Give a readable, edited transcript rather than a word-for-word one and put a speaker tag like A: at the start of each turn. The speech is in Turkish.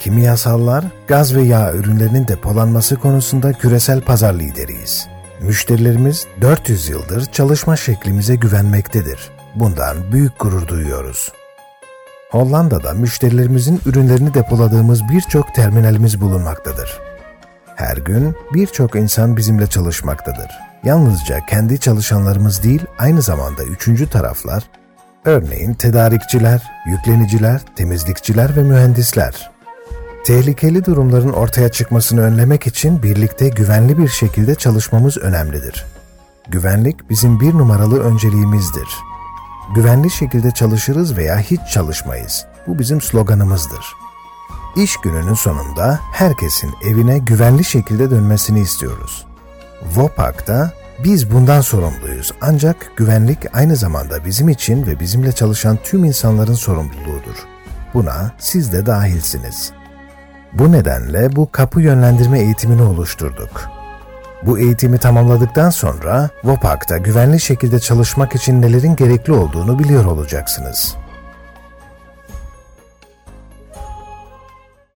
A: kimyasallar, gaz ve yağ ürünlerinin depolanması konusunda küresel pazar lideriyiz. Müşterilerimiz 400 yıldır çalışma şeklimize güvenmektedir. Bundan büyük gurur duyuyoruz. Hollanda'da müşterilerimizin ürünlerini depoladığımız birçok terminalimiz bulunmaktadır. Her gün birçok insan bizimle çalışmaktadır. Yalnızca kendi çalışanlarımız değil, aynı zamanda üçüncü taraflar, örneğin tedarikçiler, yükleniciler, temizlikçiler ve mühendisler. Tehlikeli durumların ortaya çıkmasını önlemek için birlikte güvenli bir şekilde çalışmamız önemlidir. Güvenlik bizim bir numaralı önceliğimizdir. Güvenli şekilde çalışırız veya hiç çalışmayız. Bu bizim sloganımızdır. İş gününün sonunda herkesin evine güvenli şekilde dönmesini istiyoruz. Vopak'ta biz bundan sorumluyuz, ancak güvenlik aynı zamanda bizim için ve bizimle çalışan tüm insanların sorumluluğudur. Buna siz de dahilsiniz. Bu nedenle bu kapı yönlendirme eğitimini oluşturduk. Bu eğitimi tamamladıktan sonra Vopak'ta güvenli şekilde çalışmak için nelerin gerekli olduğunu biliyor olacaksınız.